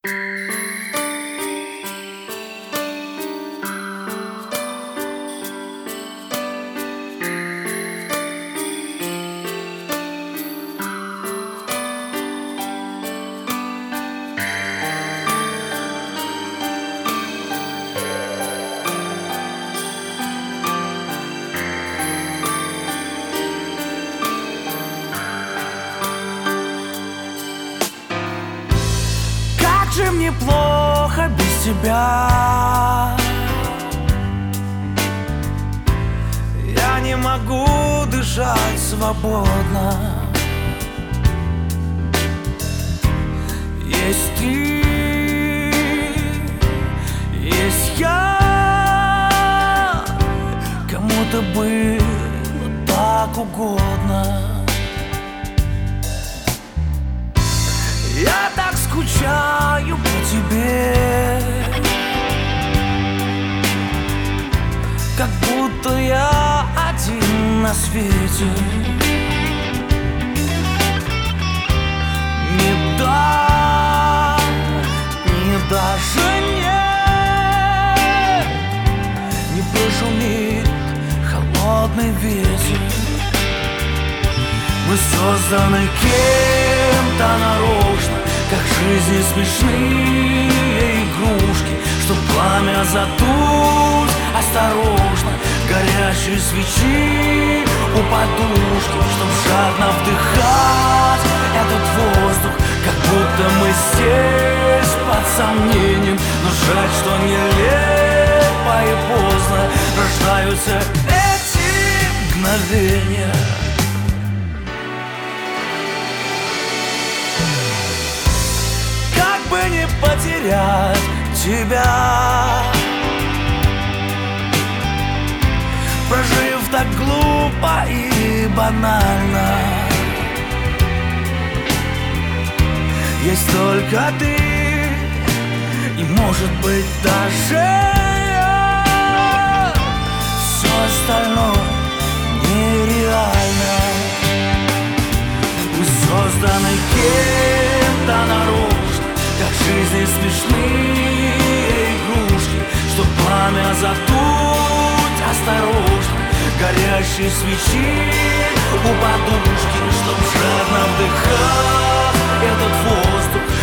Как же мне плохо без тебя. Я не могу дышать свободно. Есть ты, есть я. Кому-то было так угодно. Я так скучаю по тебе, как будто я один на свете. Не да, не даже нет, не прошумит холодный ветер. Мы созданы кем-то нарочно, как в жизни смешные игрушки, чтоб пламя задуть осторожно, горящие свечи у подушки, чтоб жадно вдыхать этот воздух, как будто мы здесь под сомнением. Но жаль, что нелепо и поздно рождаются эти мгновения. Не потерять тебя, прожив так глупо и банально. Есть только ты и, может быть, даже я. Все остальное нереально. Мы созданы кем-то нарочно, как в жизни смешные игрушки, чтоб пламя задуть осторожно, горящие свечи у подушки, чтоб жадно вдыхать этот воздух,